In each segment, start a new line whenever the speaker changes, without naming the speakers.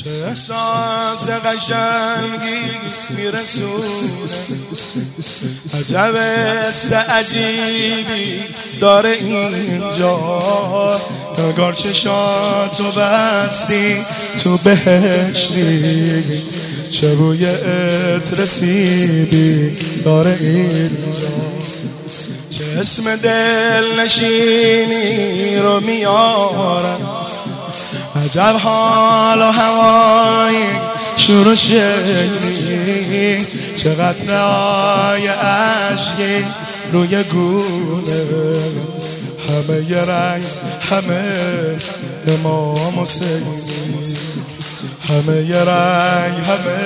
چه احساس قشنگی میرسونه، عجب حس عجیبی داره اینجا. انگار چشاتو بستی تو بهشتی، چه بوی عطر سیبی داره اینجا. چه اسم دل نشینی رو میارن، عجب حال و هوای شروع شدی. چه قطره‌های اشکی روی گونه، همه ی رنگ همه امام حسین، همه ی رنگ همه.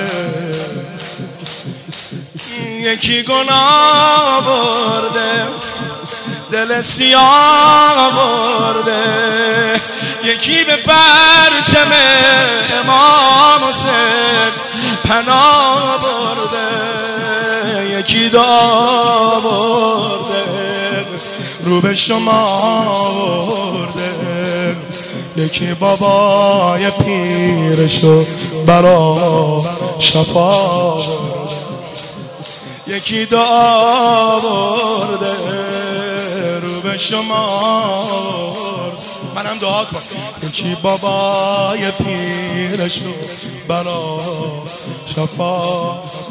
یکی گناه برده دل سیاه برده، یکی به پرچم امام حسین پناه برده، یکی دعا برده رو به شما برده، یکی بابای پیرشو برا شفا برده، یکی دعا برده رو به شما. منم دعا کن. یکی بابای پیرشو برا شفا.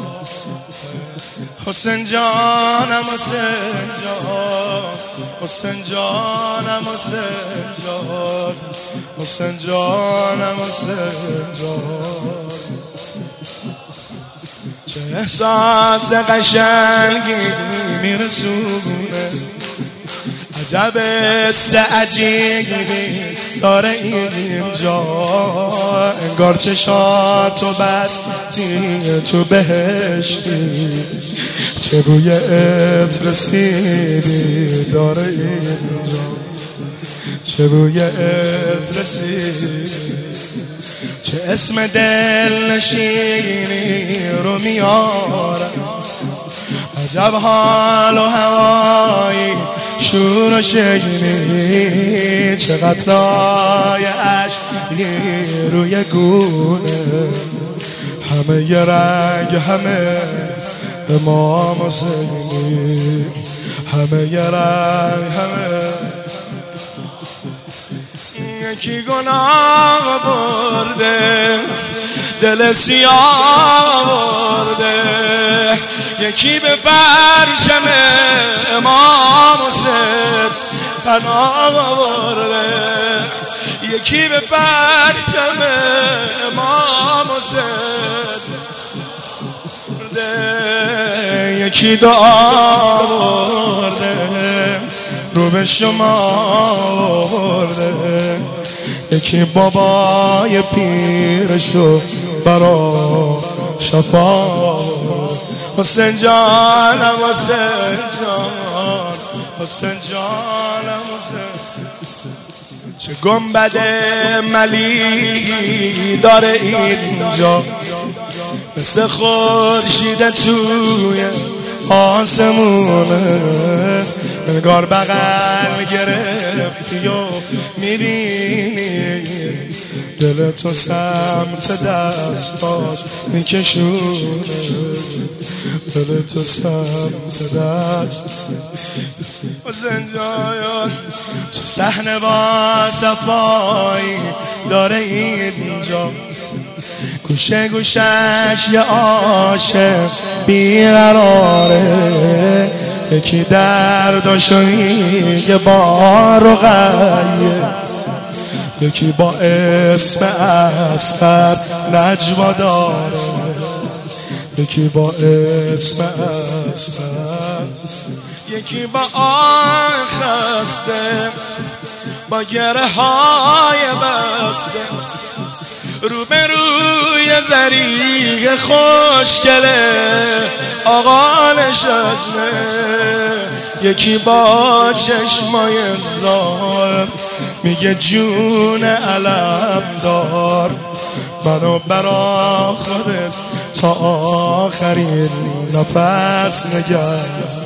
حسین جانم حسین جان، حسین جانم حسین جان، حسین جانم حسین جان. چه احساس قشنگی میرسونه، عجب حس عجیبی داره اینجا. انگار چشاتو بستی تو بهشتی، چه بوی عطر سیبی داره اینجا، چه بوی عطر سیبی. چه اسم دل نشینی رو میارن، عجب حال و هوایی شور و شیرینی. چه قطره‌های اشکی روی گونه، همه ی رنگ همه امام حسینی، همه ی رنگ همه. یکی گناه برده دل سیاه برده، یکی به پرچم امام حسین پناه برده، یکی به پرچم امام حسین برده، یکی دعا برده رو به شما برده، یکی بابای پیرشو برا شفا. حسین جانم حسین جان، حسین جانم حسین. چه گنبد ملی داره اینجا، مثل خورشید توی آسمونه. انگار بغل گرفتی و میبینی، دل تو سمت دستات میکشونه، دل تو سمت دست. حسین جان چه صحنه با صفایی داره اینجا، گوشه گوشش یه عاشق بیقراره. یکی درداشو میگه با رقیه، یکی با اسم اصغر نجوا داره، یکی با اسم اصغر، یکی با آن خسته با گره های بسته، روبروی زریق خوشگله آقا نشسته. یکی با چشمای زار میگه جون علم دار، منو برا خودت تا آخرین نفس نگه.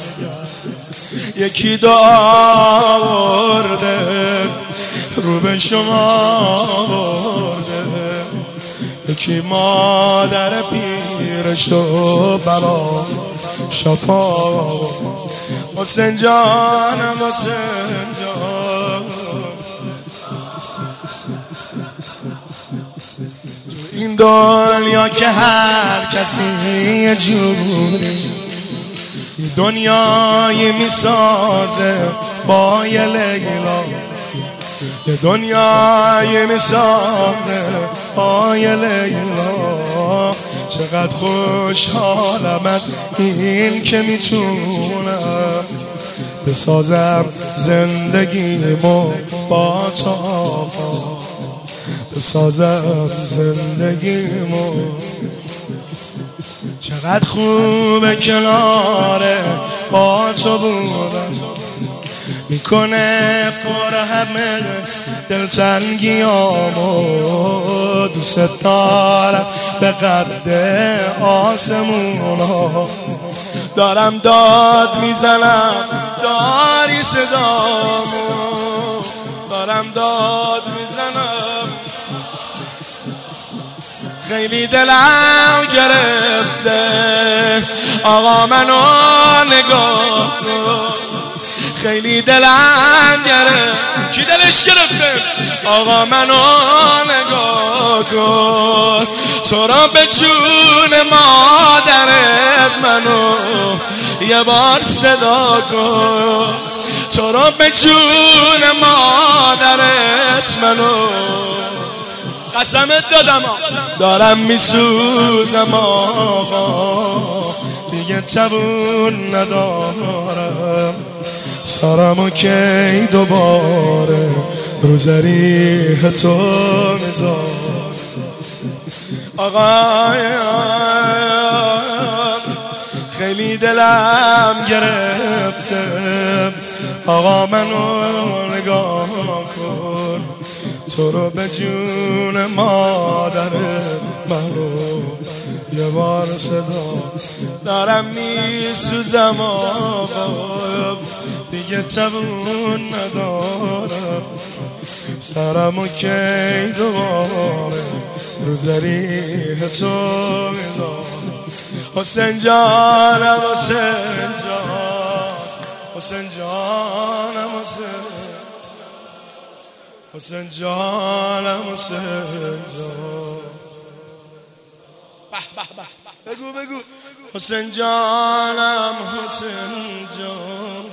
یکی دعا برده رو به شما برده، یکی مادر پیرشو برا شفا. حسین جانم حسین جان، تو این دنیا که هر کسی یه جوری دنیایی میسازه با یه لیلا، یه دنیایی میسازه با یه لیلا. چقدر خوشحالم از این که میتونم بسازم زندگیمو با تو آقا، بسازم زندگیمو. چقدر خوبه کناره با تو بودم، میکنه پر همه دلتنگیامو. دوست دارم به قد آسمونا، دارم داد میزنم داری صدامو، دارم داد میزنم. خیلی دلم گرفته آقا منو نگاه کن، خیلی دلم گرفته. کی دلش گرفته؟ آقا منو نگاه کن، تو را به جون مادرت منو یه بار صدا کن، تو را به جون مادرت منو. قسمت دادم دارم میسوزم آقا، دیگه توان ندارم سرمو کی دوباره رو ذریح تو میذارم. آقا خیلی دلم گرفته آقا منو نگاه کن، تو رو به جون مادرت منو یه بار صدا. دارم میسوزم آقا، دیگه توان ندارم سرمو کی دوباره رو ذریح تو میذارم. حسین جانم حسین جان، حسین جانم حسین جانم حسین جان. بگو حسین جانم حسین جان.